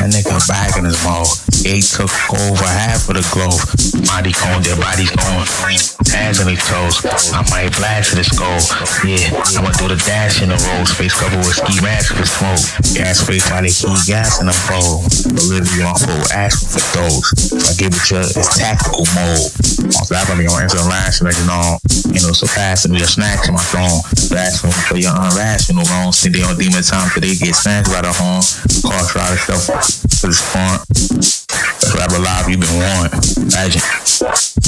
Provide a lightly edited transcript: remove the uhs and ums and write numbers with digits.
That nigga back in his mouth. They took over half of the globe. Body cone, their bodies going. Hands on their toes. I might blast in the skull. Yeah, I'ma do the dash in the road. Space cover with ski mask for smoke. Gas face while they keep gas in the bowl. But literally on full asking for those. I give it to it's tactical mode. Also, I'm gonna on instant last like surpassing me your snacks in my phone. Blasphemy for your unrational wrongs. Think they on demon time till they get snatched by the horn. Cross rider stuff for the spawn. That's rap alive, you been warned. Imagine.